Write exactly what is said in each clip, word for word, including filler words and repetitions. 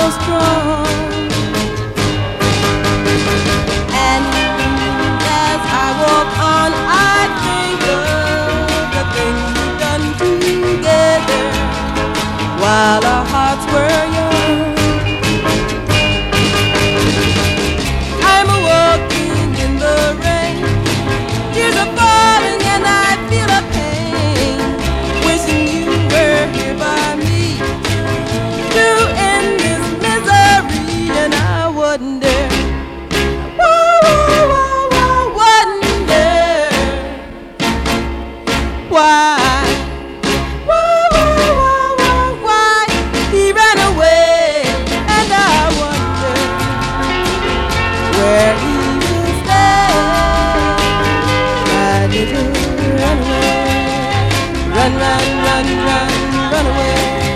strong. And as I walk on, I think of the things we've done together while our hearts were young. I'm walking in the rain, tears are falling and I feel a pain, wishing you were here by me to end this misery. And I wonder, whoa, whoa, whoa, wonder why, whoa, whoa, whoa, whoa, why he ran away. And I wonder where he will stay. My little runaway, run, run, run, run, run away.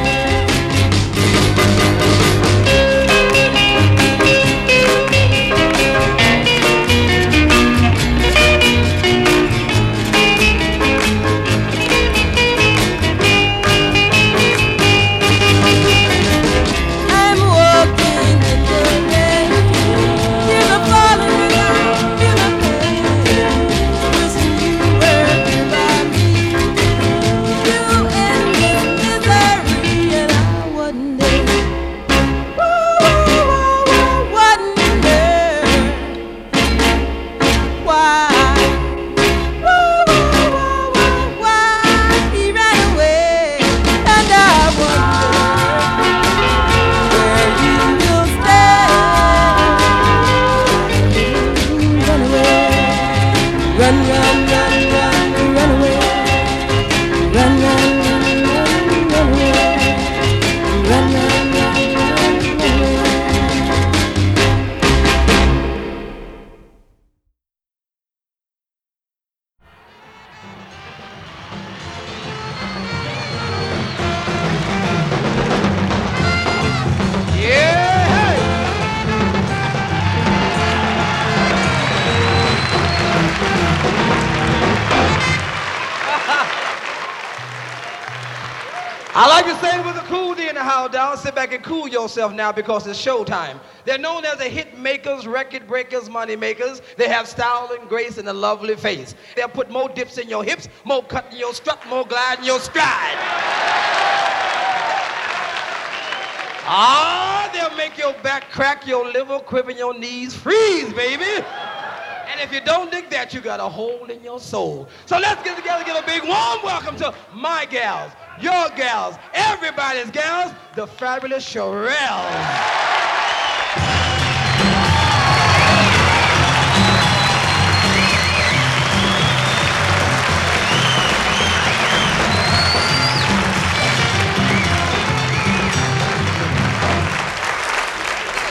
I'm walking in the rain, tears are falling and I feel a pain, wishing you were here by me to end this misery. And I wonder, whoa, whoa, whoa, wonder why, whoa, whoa, whoa, whoa, why he ran away. And I wonder where he will stay. Run away, run, run, run, run, run away. Run, run, run, run, run away. Run, run, run, run, run away. I like to say it was a cool day in the house, down. Sit back and cool yourself now because it's showtime. They're known as the hit makers, record breakers, money makers. They have style and grace and a lovely face. They'll put more dips in your hips, more cut in your strut, more glide in your stride. Ah, they'll make your back crack, your liver quiver, your knees freeze, baby. And if you don't dig that, you got a hole in your soul. So let's get together, give a big warm welcome to my gals, your gals, everybody's gals, the fabulous Shirelles.